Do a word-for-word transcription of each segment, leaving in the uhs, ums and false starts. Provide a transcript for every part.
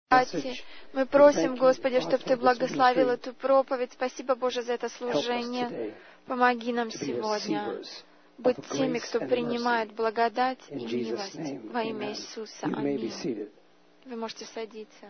Мы просим, Господи, чтобы Ты благословил эту проповедь. Спасибо, Боже, за это служение. Помоги нам сегодня быть теми, кто принимает благодать и милость во имя Иисуса. Аминь. Вы можете садиться.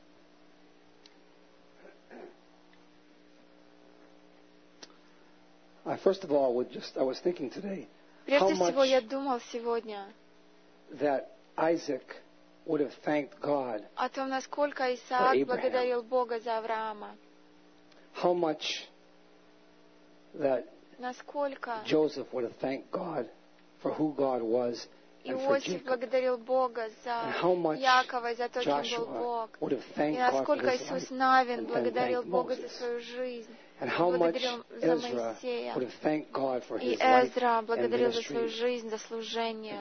First of all, just I was thinking today, Прежде всего, я думал сегодня that Isaac would have thanked God о том, насколько Исаак благодарил Бога за Авраама. How much that насколько Joseph would have thanked God for who God was and for Иосиф Jacob. благодарил Бога за Якова и за то, кем был Бог. И насколько Иисус Навин благодарил Бога за свою жизнь. Благодарил за Моисея. И Эзра благодарил за свою жизнь, за служение.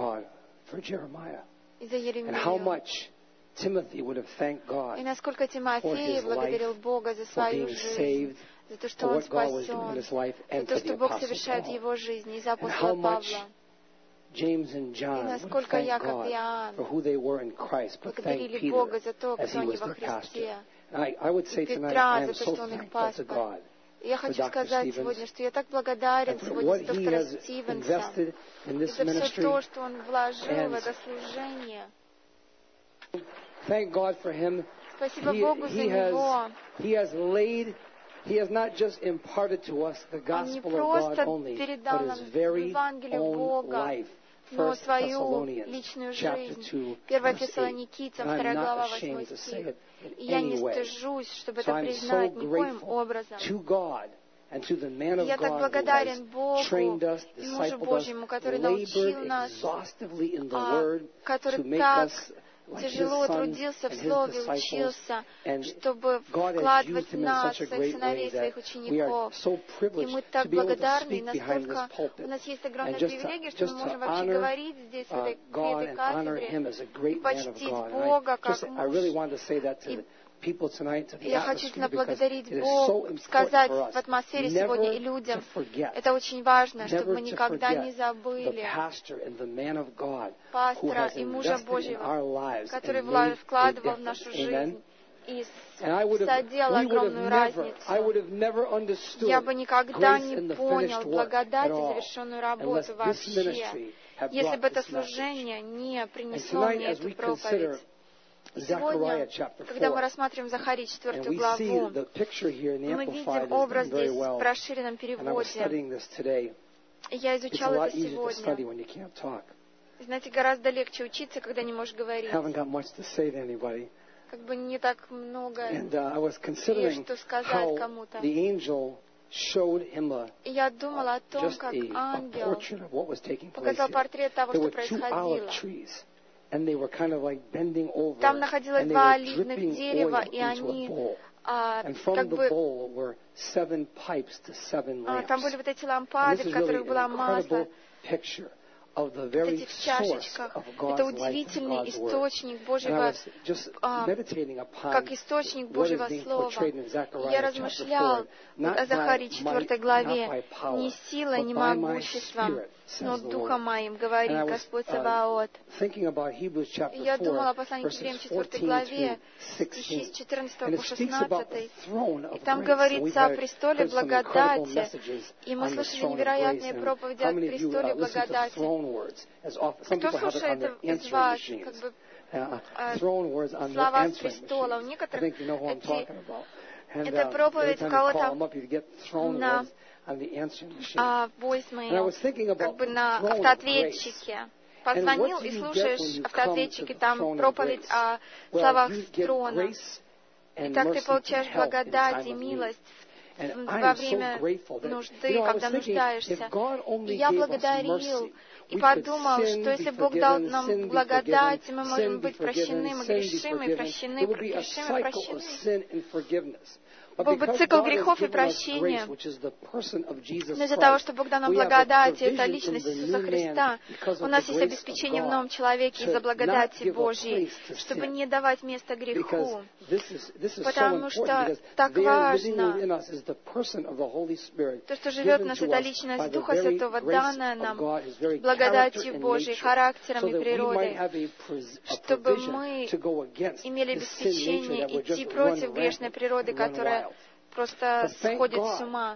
И за Еремию. И насколько Тимофей благодарил Бога за свою жизнь, за то, что он спасен, за то, что Бог совершает в его жизни, и за апостола Павла. И насколько Яков и Иоанн благодарили Бога за то, кто они во Христе. И Петра за то, что он их пастор. И я хочу сказать сегодня, что я так благодарен сегодня за доктора Стивенса и за все то, что он вложил в это служение. Спасибо Богу за него. He has not just imparted to us the gospel of God only, but his very own life. Но свою личную жизнь. Первое Фессалоникийцам, вторая глава, восьмой стих. И я не стыжусь, чтобы это признать никоим образом. И я так благодарен Богу и Мужу Божьему, который научил нас, который так тяжело трудился в Слове, учился, чтобы вкладывать в нас, своих сыновей, своих учеников. И мы так благодарны, насколько у нас есть огромная привилегия, что мы можем вообще говорить здесь, в этой, в этой кафедре, и почтить Бога как муж. И я хочу поблагодарить Бога, сказать в атмосфере сегодня и людям, это очень важно, чтобы мы никогда не забыли пастора и мужа Божьего, который вкладывал в нашу жизнь и соделал огромную разницу. Я бы никогда не понял благодать и завершенную работу вообще, если бы это служение не принесло мне эту проповедь. И сегодня, когда мы рассматриваем Захарии четвертую главу, мы видим образ здесь в расширенном переводе. И я изучал это сегодня. Знаете, гораздо легче учиться, когда не можешь говорить. Как бы не так много есть что сказать кому-то. И я думала о том, как ангел показал портрет того, что происходило. Там находилось два оливных дерева, и они а, как бы... А, там были вот эти лампады, в которых было масло. Вот этих чашечках. Это удивительный источник Божьего, а, как источник Божьего Слова. И я размышлял вот о Захарии четвёртой главе. «Не силой, не могуществом, но Духом Моим, говорит Господь Саваоф». И я думал о послании к Евреям четвёртой главе, стихи с четырнадцатого по шестнадцатый. И там говорится о престоле благодати. И мы слышали невероятные проповеди о престоле благодати. Кто слушает из вас, как бы, э, слова с престола? У некоторых эти, это проповедь у кого-то на а, voicemail, как бы на автоответчике. Позвонил и слушаешь автоответчики, там проповедь о словах с трона. И так ты получаешь благодать и милость во время нужды, когда нуждаешься. И я благодарил и подумал, что если Бог дал нам благодать, мы можем быть прощены, мы грешим и прощены, грешим и прощены. Был бы цикл грехов и прощения. Но из-за того, что Бог дал нам благодать, это личность Иисуса Христа, у нас есть обеспечение в новом человеке из-за благодати Божьей, чтобы не давать место греху. Потому что так важно, То, что живет в нас, это личность Духа Святого, данная нам благодатью Божией, характером и природой, чтобы мы имели обеспечение идти против грешной природы, которая просто сходит с ума.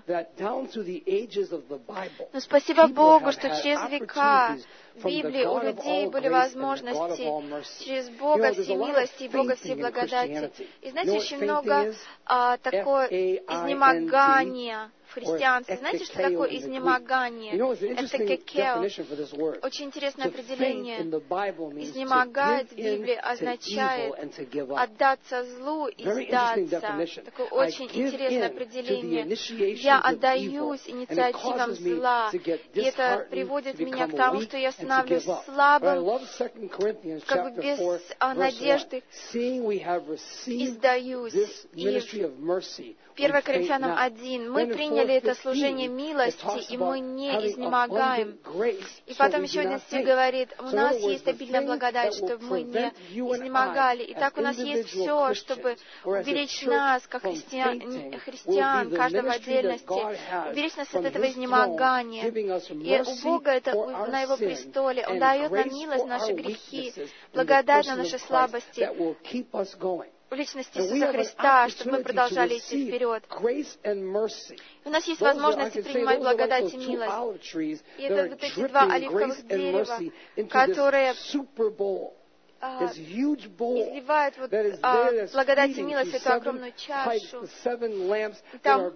Но спасибо Богу, что через века в Библии у людей были возможности через Бога всей милости и Бога всей благодати. И знаете, очень много а, такое изнемогания в христианстве. Знаете, что такое изнемогание? Это кекел. Очень интересное определение. Изнемогать в Библии означает отдаться злу и сдаться. Такое очень интересное определение. Я отдаюсь инициативам зла, и это приводит меня к тому, что я становлюсь слабым, как бы без надежды, и сдаюсь. И первое Коринфянам один. Мы приняли это служение милости, и мы не изнемогаем. И потом еще один стих говорит, у нас есть обильная благодать, чтобы мы не изнемогали. И так у нас есть все, чтобы уберечь нас, как христиан, христиан каждого в отдельности, уберечь нас от этого изнемогания. И у Бога это на Его престоле. Он дает нам милость, наши грехи, благодать на наши слабости, в личности Иисуса Христа, чтобы мы продолжали идти вперед. У нас есть возможность принимать благодать и милость. И это вот эти два оливковых дерева, которые а, изливают вот, а, благодать и милость в эту огромную чашу. Там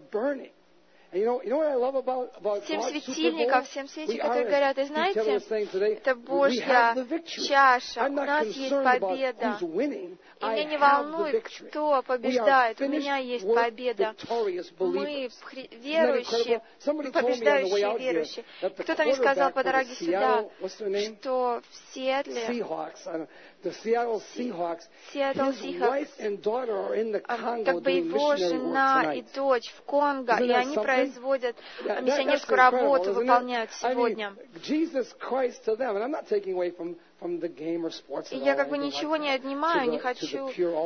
семь светильников, семь свечей, которые горят. И знаете, это Божья чаша. У нас есть победа. И меня не волнует, кто побеждает. У меня есть победа. Мы верующие, побеждающие верующие. Кто-то мне сказал по дороге сюда, что в Сиэтле Seattle Seahawks, как бы его жена и дочь в Конго, и они производят миссионерскую работу, выполняют сегодня. И я как бы ничего не отнимаю, не хочу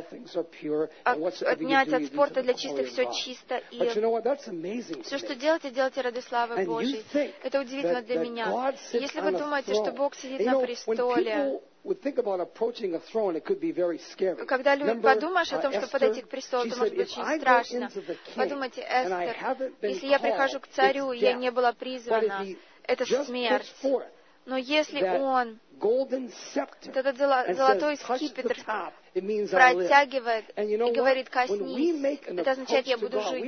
отнять от спорта для чистых все чисто. И все, что делаете, делайте ради славы Божьей. Это удивительно для меня. Если вы думаете, что Бог сидит на престоле, когда люди подумаешь о том, что подойти к престолу, это может быть очень страшно. Подумайте, Эстер, если я прихожу к царю, и я не была призвана, это смерть. Но если он этот золотой скипетр протягивает и говорит, коснись, это означает, я буду жить.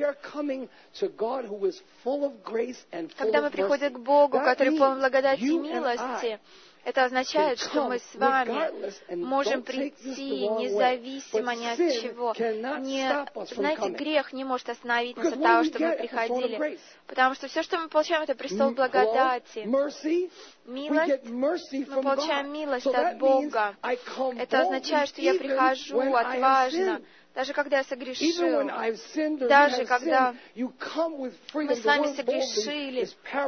Когда мы приходим к Богу, который полон благодати и милости, это означает, что мы с вами можем прийти независимо ни от чего. Не, знаете, грех не может остановить нас от того, чтобы мы приходили. Потому что все, что мы получаем, это престол благодати. Милость, мы получаем милость от Бога. Это означает, что я прихожу отважно. Даже когда я согрешил, даже когда мы с вами согрешили,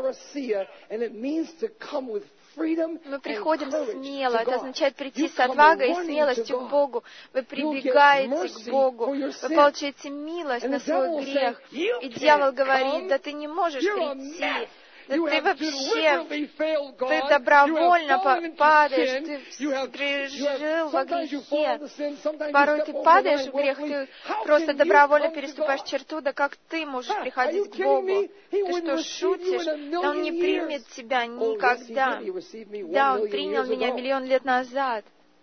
мы приходим смело. Это означает прийти с отвагой и смелостью к Богу. Вы прибегаете к Богу. Вы получаете милость на свой грех. И дьявол говорит, да ты не можешь прийти. Да ты вообще, ты добровольно падаешь, ты жил во грехе. Порой ты падаешь в грех, ты просто добровольно переступаешь черту, да как ты можешь приходить к Богу? Ты что, шутишь? Да Он не примет тебя никогда. Да, Он принял меня миллион лет назад.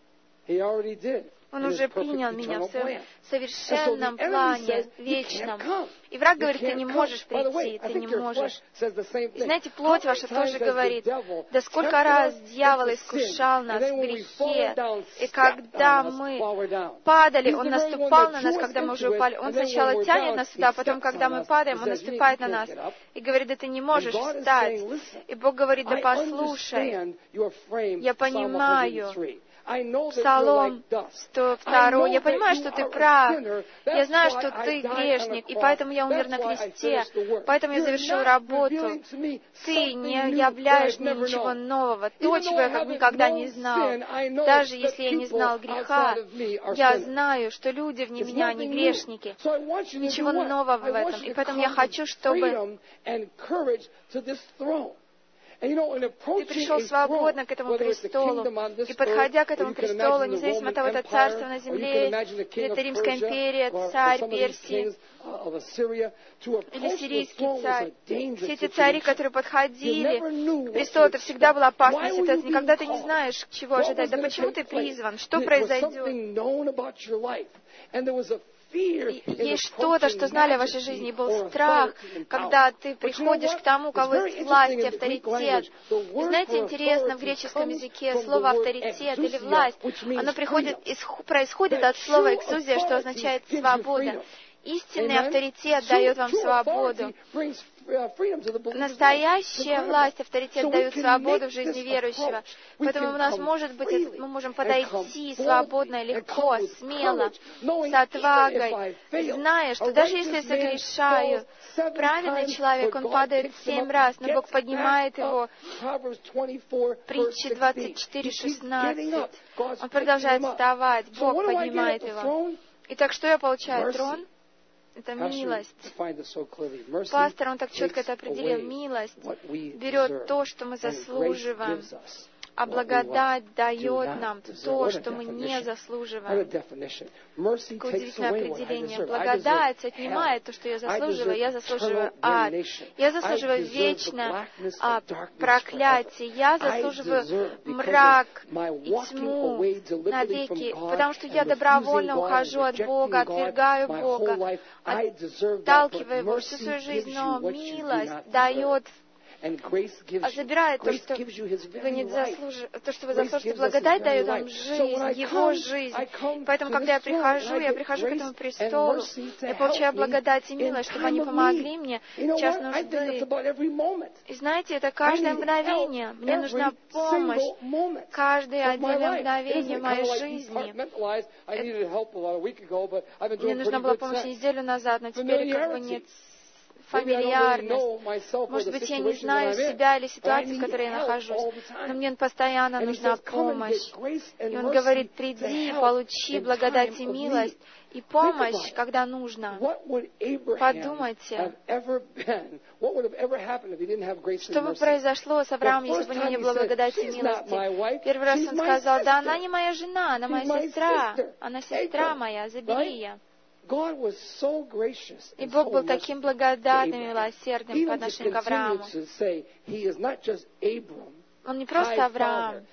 Он уже принял меня в своем совершенном плане, вечном. И враг говорит, ты не можешь прийти, ты не можешь. И знаете, плоть ваша тоже говорит, да сколько раз дьявол искушал нас в грехе, и когда мы падали, он наступал на нас, когда мы уже упали. Он сначала тянет нас сюда, а потом, когда мы падаем, он наступает на нас и говорит, да ты не можешь встать. И Бог говорит, да послушай, я понимаю, Псалом сто два. Я понимаю, что ты прав. Я знаю, что ты грешник, и поэтому я умер на кресте, поэтому я завершил работу. Ты не являешь мне ничего нового, то, чего я как никогда не знал. Даже если я не знал греха, я знаю, что люди вне меня, они грешники. Ничего нового в этом. И поэтому я хочу, чтобы ты пришел свободно к этому престолу, и, подходя к этому престолу, независимо от того, это царство на земле, или это Римская империя, царь Персии, или сирийский царь, все эти цари, которые подходили к престолу, это всегда была опасная ситуация. Никогда ты не знаешь, чего ожидать. Да почему ты призван? Что произойдет? Есть что-то, что знали о вашей жизни, и был страх, когда ты приходишь к тому, у кого есть власть и авторитет. И знаете, интересно, в греческом языке слово «авторитет» или «власть», оно приходит, происходит от слова «экзузия», что означает «свобода». Истинный авторитет дает вам свободу. Настоящая власть, авторитет дают свободу в жизни верующего. Поэтому у нас может быть, мы можем подойти свободно, легко, смело, с отвагой, зная, что даже если я согрешаю, праведный человек, он падает семь раз, но Бог поднимает его. Притчи двадцать четыре шестнадцать. Он продолжает вставать, Бог поднимает его. Итак, что я получаю? Трон? Это милость. Пастор, он так четко это определил. Милость берет то, что мы заслуживаем, а благодать дает нам то, что мы не заслуживаем. Какое удивительное определение. Благодать отнимает то, что я заслуживаю. Я заслуживаю ад. Я заслуживаю вечное а, проклятие. Я заслуживаю мрак и тьму навеки, потому что я добровольно ухожу от Бога, отвергаю Бога, отталкиваю Его всю свою жизнь, но милость дает, а забирает то, что вы не заслуживаете, то, что вы заслужите. Благодать дает вам жизнь, Его жизнь. Поэтому, когда я прихожу, я прихожу к этому престолу, я получаю благодать и милость, чтобы они помогли мне в час нужды. И знаете, это каждое мгновение. Мне нужна помощь. Каждое отдельное мгновение моей жизни. Мне нужна была помощь неделю назад, но теперь как бы нет фамильярность. Может быть, я не знаю себя или ситуации, в которой я нахожусь, но мне постоянно нужна помощь. И Он говорит, приди, получи благодать и милость, и помощь, когда нужно. Подумайте, что бы произошло с Авраамом, если бы у него не было благодати и милости. Первый раз он сказал, да она не моя жена, она моя сестра, она сестра моя, забери ее. И Бог был таким благодатным и милосердным по отношению к Аврааму. Он не просто Авраам,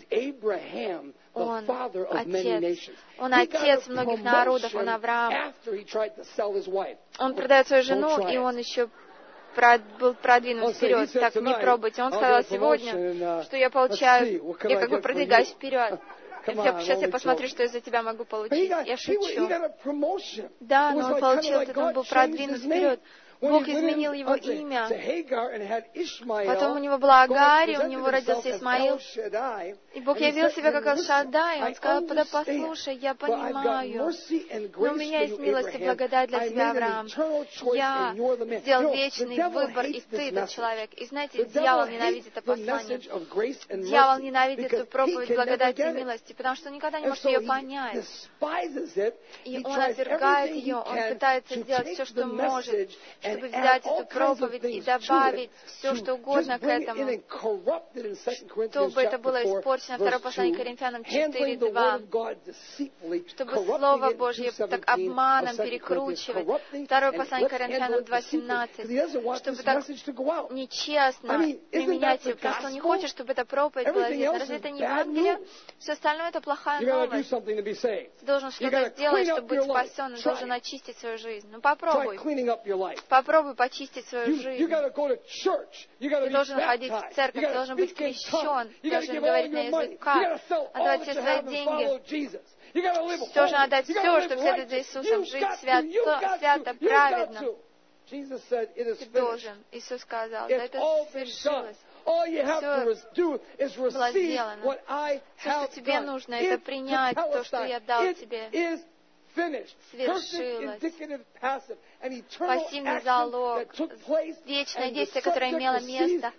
он отец. Он отец многих народов, он Авраам. Он продает свою жену, и он еще был продвинут вперед. Так, не пробуйте. Он сказал сегодня, что я получаю, я как бы продвигаюсь вперед. Сейчас я посмотрю, что я за тебя могу получить. Я шучу. Да, но он получил, он был продвинут вперед. Бог изменил его имя. Потом у него была Агарь, и у него родился Исмаил. И Бог явил себя как Эл-Шаддай. Он сказал, да послушай, я понимаю, но у меня есть милость и благодать для тебя, Авраам. Я сделал вечный выбор, и ты этот человек. И знаете, дьявол ненавидит это послание. Дьявол ненавидит эту проповедь благодати и милости, потому что он никогда не может ее понять. И он отвергает ее, он пытается сделать все, что может, чтобы взять эту проповедь и добавить все, что угодно к этому, чтобы это было испорчено. Второе послание Коринфянам четыре два. Чтобы Слово Божье так обманом перекручивать. Второе послание Коринфянам два семнадцать. Чтобы так нечестно применять ее. Потому что он не хочет, чтобы эта проповедь была известна. Разве это не Евангелие? Все остальное — это плохая новость. Ты должен что-то сделать, чтобы быть спасен. Ты должен очистить свою жизнь. Ну попробуй. Попробуй почистить свою жизнь. Ты должен ходить в церковь, ты должен быть крещен, ты должен говорить на языках, отдавать все свои деньги. Ты должен отдать все, чтобы следовать за Иисусом, жить свято, свято, праведно. Ты должен. Иисус сказал, да это свершилось. Все было сделано. Все, что тебе нужно, это принять то, что я дал тебе. Свершилось. Пассивный залог, вечное действие, которое имело место.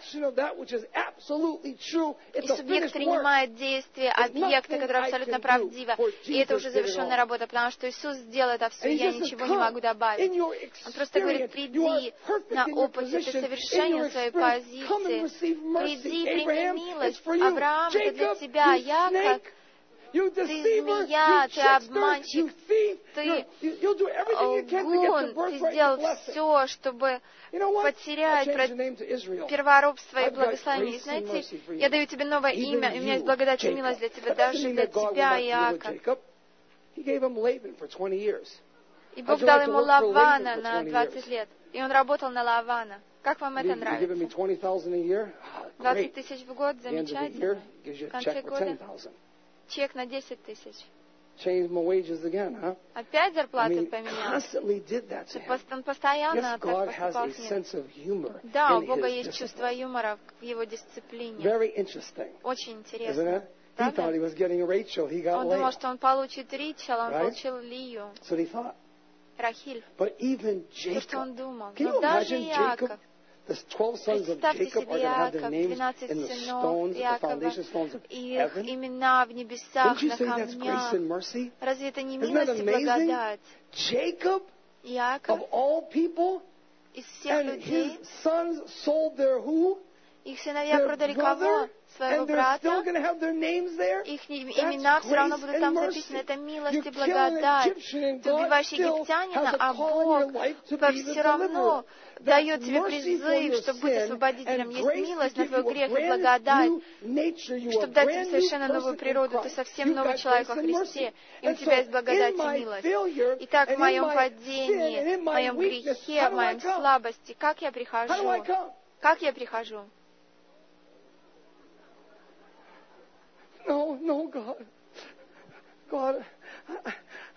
И субъект принимает действие объекта, которое абсолютно правдиво. И это уже завершенная работа, потому что Иисус сделал это все, и я ничего не могу добавить. Он просто говорит: приди на опыте, ты совершенен в своей позиции. Приди, прими милость. Авраам, это для тебя. Яков, ты змея, ты обманщик, ты лгун, ты сделал все, чтобы потерять первородство и благословение. Знаете, я даю тебе новое имя, и у меня есть благодать и милость для тебя, даже для тебя, Иаков. И Бог дал ему Лавана на двадцать лет, и он работал на Лавана. Как вам это нравится? двадцать тысяч в год, замечательно. В конце года чек на десять тысяч. Опять зарплату поменял. Он постоянно так поступал с ним. Да, у Бога есть чувство юмора в его дисциплине. Очень интересно. Правда? Он думал, что он получит Ричел, он получил Лию. Рахиль. То, что он думал. Но даже Иаков, представьте себе Иаков, двенадцать сынов Иакова, и их имена в небесах, на камнях. Разве это не милость и благодать? Иаков из всех людей, их сыновья продали кого? Своего брата, их имена все равно будут там записаны. Это милость и благодать. Ты убиваешь египтянина, а Бог все равно дает тебе призыв, чтобы быть освободителем. Есть милость на твой грех и благодать, чтобы дать тебе совершенно новую природу. Ты совсем новый человек во Христе, и у тебя есть благодать и милость. Итак, в моем падении, в моем грехе, в моем слабости, как я прихожу? Как я прихожу? No, no, God. God, I,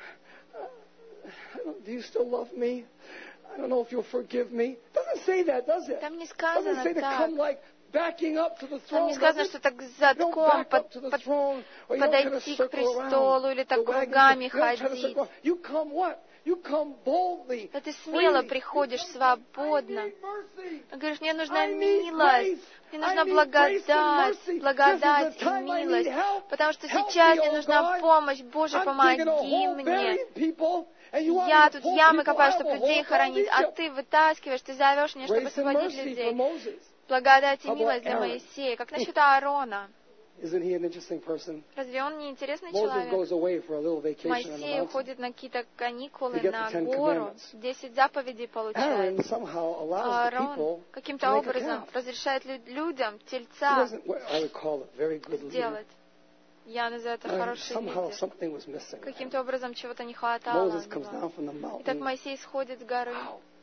I don't, do you still love me? I don't know if you'll forgive me. Doesn't say that, does it? Там не сказано Doesn't say to так. come like backing up to the throne. Там не сказано, что так задком под, под, подойти к престолу или так кругами ходить. You come what? You come boldly. Да ты смело приходишь, свободно. Ты говоришь: мне нужна милость, мне нужна благодать, благодать и милость, потому что сейчас мне нужна помощь. Боже, помоги мне. Я тут ямы копаю, чтобы людей хоронить, а ты вытаскиваешь, ты зовешь меня, чтобы освободить людей. Благодать и милость для Моисея. Как насчет Аарона? Разве он не интересный человек? Моисей уходит на какие-то каникулы на гору, десять заповедей получает. А Аарон каким-то образом разрешает людям тельца сделать. Я называю это хороший лидер. Каким-то образом чего-то не хватало. Итак, Моисей сходит с горы.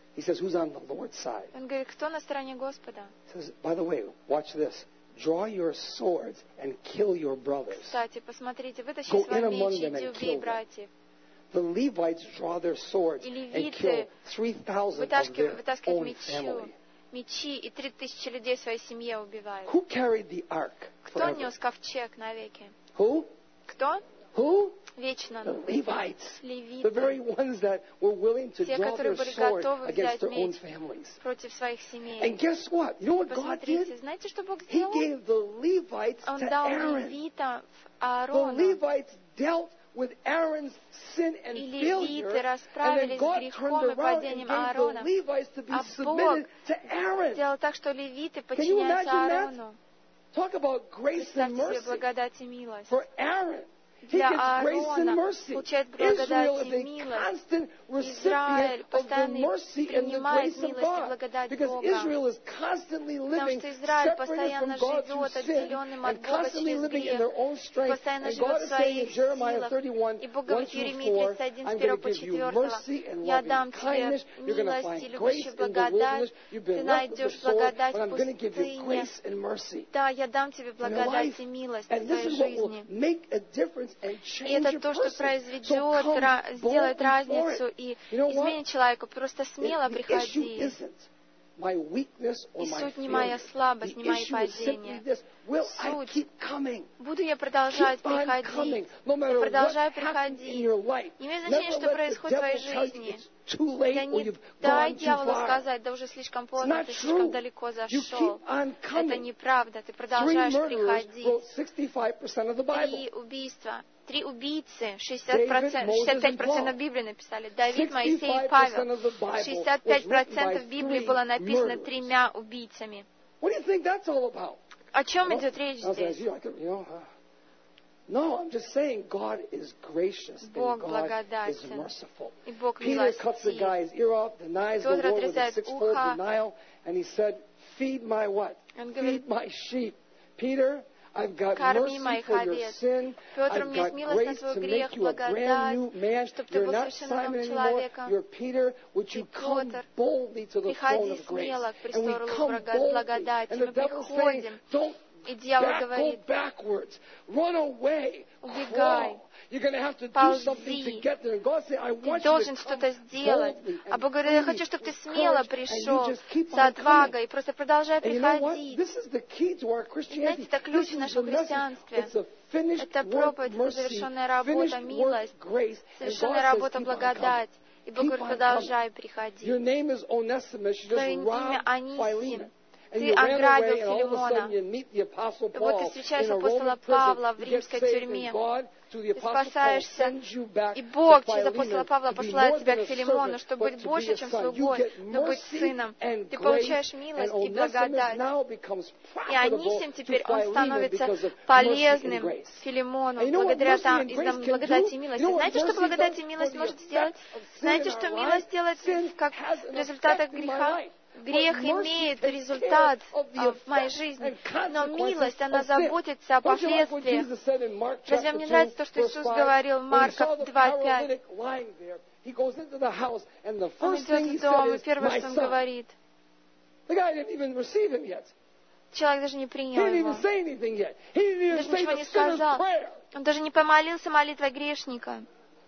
Он говорит: кто на стороне Господа? Draw your swords and kill your brothers. Кстати, посмотрите, вытащи свой меч, иди убей братьев. The Levites draw their swords and kill three thousand of their own family. Мечи и три тысячи людей в своей семье убивают. Who carried the ark? Кто нес ковчег навеки? Who? Кто? Who? Вечно. The Levites. Левиты. The very ones that were willing to Те, draw которые their были sword готовы against взять their own меч families. против своих семей. And guess what? You know what God Посмотрите, did? знаете, что Бог He сделал? gave the Levites Он to дал Aaron. левитам The Аарона. Levites dealt with Aaron's sin and И failure, левиты and then расправились с God грехом turned и around and падением gave Аарона. the Levites to be А Бог submitted to Aaron. сделал так, что левиты Can you подчиняются imagine that? Аарону. Talk about grace and Представьте себе mercy благодать и милость. for Aaron. He Для gets grace and Аарона mercy. получает Israel благодать is и a милость. constant Израиль recipient of the постоянно mercy and the принимает grace of милость и God. благодать Because Бога. Israel is constantly Потому living что Израиль separated from постоянно God through живет sin отделенным от and Бога constantly через living in грех. their own strength. Постоянно And живет God в is saying in своих Jeremiah силах. thirty-one, И Бог one говорит в through Еремии four, тридцать один, с I'm первого going по to give you четвёртого. mercy and Я loving дам тебе kindness. You're going to милость find и grace любящую in the благодать. wilderness. You've Ты been left with the найдешь sword, благодать but в I'm going to give you пустыне. grace and mercy. Да, я дам тебе благодать и милость в And this твоей is what will жизни. make a difference and И change это a то, что person. So произведет, come ра- сделает boldly for разницу it. и You know what? изменит человека. Просто смело The issue приходи. isn't И суть не моя слабость, не мои падения. Суть, буду я продолжать приходить. Я продолжаю приходить. Не имеет значения, что происходит в твоей жизни. Я не дай дьяволу сказать, да уже слишком поздно, ты слишком далеко зашел. Это неправда, ты продолжаешь приходить. Три убийства. Три убийцы, шестьдесят процентов, шестьдесят пять процентов Библии написали. Давид, Моисей и Павел. шестьдесят пять процентов Библии было написано тремя убийцами. О чем идет речь здесь? Бог благодатен, и Бог милостив. Тот отрезает ухо. Он говорит, корми моих овец. Петр, у меня есть милость на твой грех, благодать, чтобы ты был совершенным новым человеком. И Петр, приходи смело к престолу благодати. Мы приходим, и дьявол говорит, убегай, ползи, ты должен что-то сделать. А Бог говорит, я хочу, чтобы ты смело пришел с отвагой и просто продолжай приходить. И знаете, это ключ в нашем христианстве. Это проповедь, это завершенная работа, милость, совершенная работа, благодать. И Бог говорит, продолжай приходить. Твое имя Анисим. Ты ограбил Филимона. И вот ты встречаешь апостола Павла в римской тюрьме. Ты спасаешься, и Бог через апостола Павла посылает тебя к Филимону, чтобы быть больше, чем слугой, но быть сыном. Ты получаешь милость и благодать. И Анисим теперь, он становится полезным Филимону, благодаря там, из благодати и милости. Знаете, что благодать и милость может сделать? Знаете, что милость делает как результат греха? Грех имеет результат в моей жизни, но милость, она заботится о последствиях. Разве мне нравится то, что Иисус говорил в Марка два пять? Он идет в дом, и первое, что Он говорит, человек даже не принял его, даже ничего не сказал. Он даже не помолился молитвой грешника.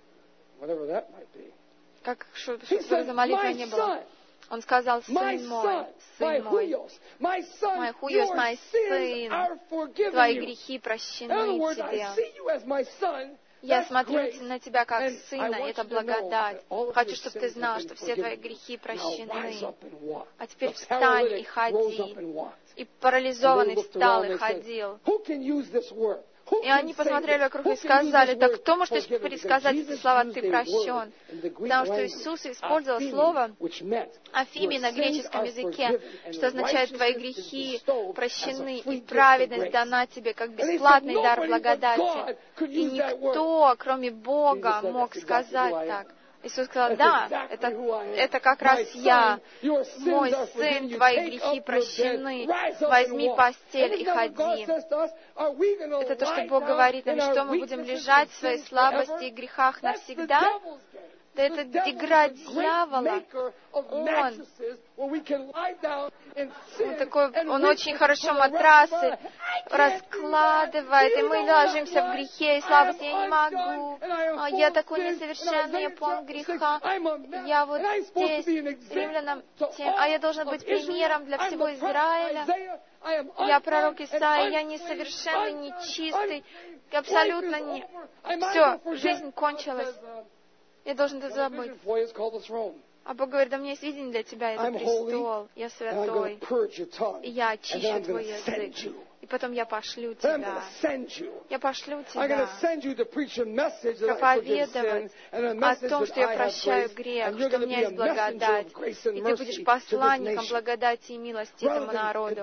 Как, что, что за молитвой не было. Он сказал, сын мой, сын мой, мой хуйос, мой сын, твои грехи прощены тебе. Я смотрю на тебя как сына, и это благодать. Хочу, чтобы ты знал, что все твои грехи прощены. А теперь встань и ходи. И парализованный встал и ходил. И они посмотрели вокруг и сказали, да кто может пересказать эти слова, ты прощен? Потому что Иисус использовал слово афими на греческом языке, что означает твои грехи прощены, и праведность дана тебе, как бесплатный дар благодати. И никто, кроме Бога, мог сказать так. Иисус сказал, да, это, это как раз я, мой сын, твои грехи прощены, возьми постель и ходи. Это то, что Бог говорит нам, что мы будем лежать в своей слабости и грехах навсегда. Да это игра дьявола. Он, он такой, он очень хорошо матрасы раскладывает, и мы ложимся в грехе и слабости. Я не могу, а я такой несовершенный, я полон греха. Я вот здесь, римлянам, тем, а я должен быть примером для всего Израиля. Я пророк Исаия, я несовершенный, нечистый, абсолютно не... Все, жизнь кончилась. Я должен это забыть. А Бог говорит, да у меня есть видение для тебя, это престол, я святой, и я очищу твой язык. И потом я пошлю тебя. Я пошлю тебя проповедовать о том, что я прощаю грех, что у меня есть благодать. И ты будешь посланником благодати и милости этому народу.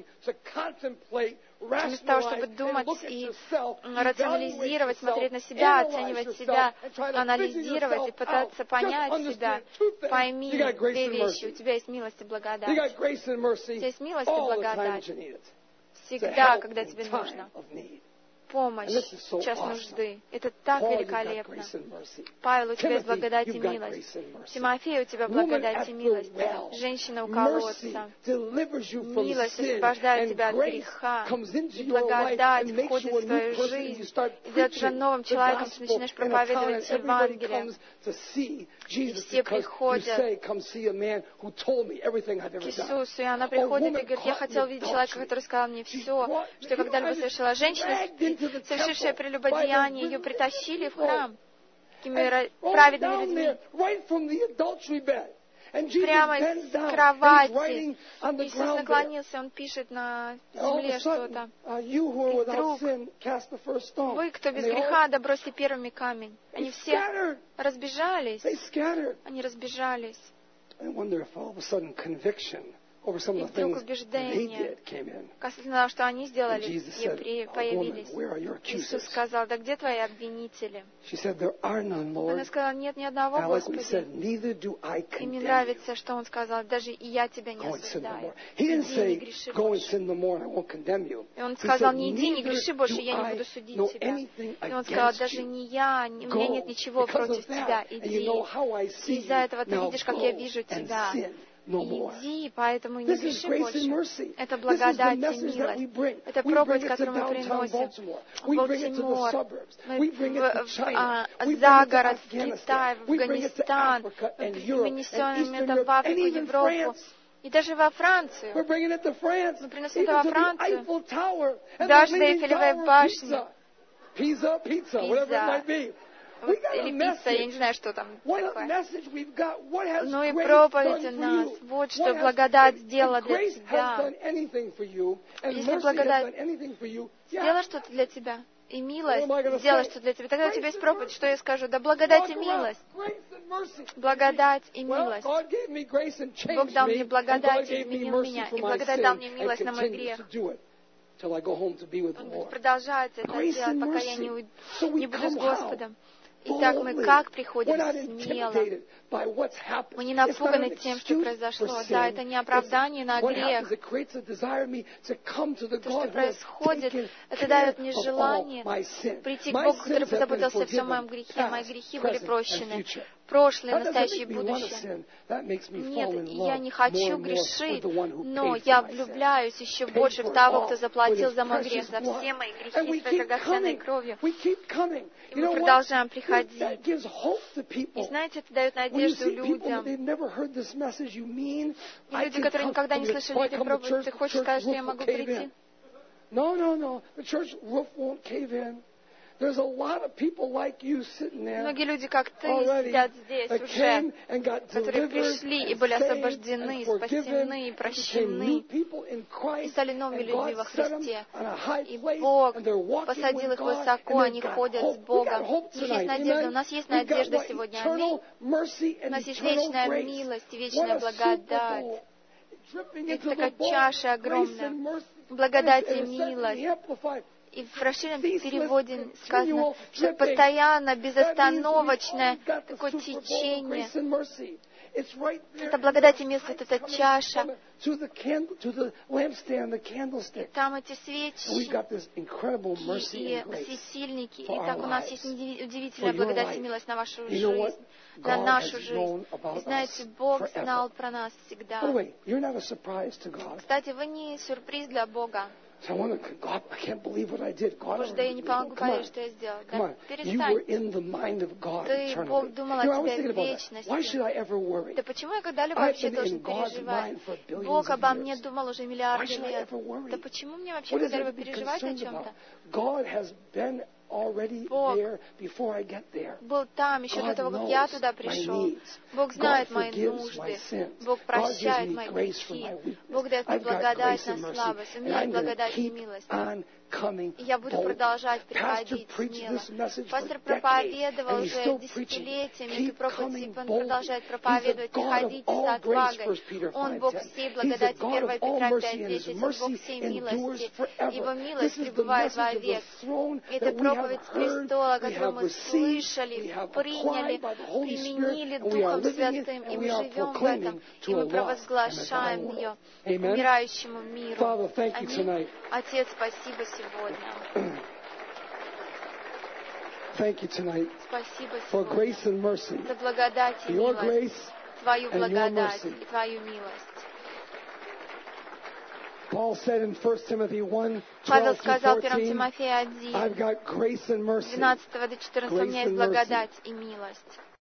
Вместо того, чтобы думать и рационализировать, смотреть на себя, оценивать себя, анализировать и пытаться понять себя, пойми две вещи. У тебя есть милость и благодать. У тебя есть милость и благодать. Всегда, когда тебе нужно. помощь в час нужды. Это так великолепно. Павел, у тебя есть благодать и милость. Тимофей, у тебя благодать и милость. Женщина у колодца. Милость освобождает тебя от греха. И благодать входит в твою жизнь. И делает тебя новым человеком, ты начинаешь проповедовать Евангелие. И все приходят к Иисусу, и она приходит и говорит: я хотела увидеть человека, который сказал мне все, что я когда-либо совершила. Женщина, совершившая прелюбодеяние, ее притащили в храм такими праведными людьми. Прямо из кровати. Иисус наклонился, Он пишет на земле что-то. И вдруг: вы, кто без греха, да бросьте первыми камень. Они все разбежались. Они разбежались. И вдруг убеждение касательно того, что они сделали, евреи появились. Иисус сказал: да где твои обвинители? Она сказала: нет ни одного, Господи. И мне нравится, что Он сказал: даже и я тебя не осуждаю. Иди, не греши больше. И Он сказал: не иди, не греши больше, я не буду судить тебя. И Он сказал: даже не я, у меня нет ничего против тебя, иди. И из-за этого ты видишь, как я вижу тебя. Иди, поэтому не греши больше. Это благодать и милость. Это проповедь, которую мы приносим в Балтимор, мы в, в, а, за город, в Китай, в Афганистан. Мы несем это в Африку, Европу. И даже во Францию. Мы приносим это во Францию. Даже до Эйфелевой башни. Пиза. Или пицца, я не знаю, что там такое. Ну и проповедь у нас. Вот что благодать сделала для тебя. Если благодать сделала что-то для тебя, и милость сделала что-то для тебя, тогда у тебя есть проповедь. Что я скажу? Да благодать и милость. Благодать и милость. Бог дал мне благодать и изменил меня. И благодать дал мне милость на мой грех. Он будет продолжать это делать, пока я не, уйду, не буду с Господом. Итак, мы как приходим смело. Мы не напуганы тем, что произошло. Да, это не оправдание на грех. То, что происходит, это дает мне желание прийти к Богу, который позаботился о всем моем грехе. Мои грехи были прощены. Прошлое, настоящее и будущее. Нет, я не хочу грешить, но я влюбляюсь еще больше в того, кто заплатил за мой грех, за все мои грехи своей драгоценной кровью. И мы продолжаем приходить. И знаете, это дает надежду людям. И люди, которые никогда не слышали этой проповеди, ты хочешь сказать, что я могу прийти? Многие люди, как ты, сидят здесь уже, которые пришли и были освобождены, спасены, прощены, и стали новыми людьми во Христе. И Бог посадил их высоко, они ходят с Богом. У них есть надежда. У нас есть надежда сегодня. Аминь. У нас есть вечная милость и вечная благодать. Это такая чаша огромная. Благодать и милость. И в расширенном переводе сказано, что постоянно, безостановочное такое течение. Это благодать и милость, вот эта чаша. И там эти свечи и светильники. И так у нас есть удивительная благодать и милость на вашу жизнь, на нашу жизнь. И знаете, Бог знал про нас всегда. Кстати, вы не сюрприз для Бога. Боже, да я не могу поверить, что я сделал. Да, перестань. Ты, Бог, думал о тебе в вечности. Да почему я когда-либо вообще должен переживать? Бог обо мне думал уже миллиарды лет. Да почему мне вообще когда-либо переживать о чем-то? Бог был там еще до того, как я туда пришел. Бог знает мои нужды. Бог прощает мои грехи. Бог дает мне благодать на слабость. У меня есть благодать и милость. И я буду продолжать приходить смело. Пастор проповедовал уже десятилетиями эту проповедь, он продолжает проповедовать. Приходите с отвагой. Он Бог всей благодати. первое Петра пять десять. Он Бог всей милости. Его милость пребывает вовек. Это проповедь с престола, которую мы слышали, приняли, применили Духом Святым, и мы живем в этом, и мы провозглашаем ее умирающему миру. Аминь. Отец, спасибо сегодня. thank you tonight Спасибо for сегодня grace and mercy. за благодать и Your милость, grace Твою and your благодать mercy. и Твою милость. Paul said in First Timothy one, Павел twelve сказал through в первом fourteen, Тимофея один, I've got grace and mercy. двенадцатого до четырнадцатого, у меня есть Grace and mercy. благодать и милость.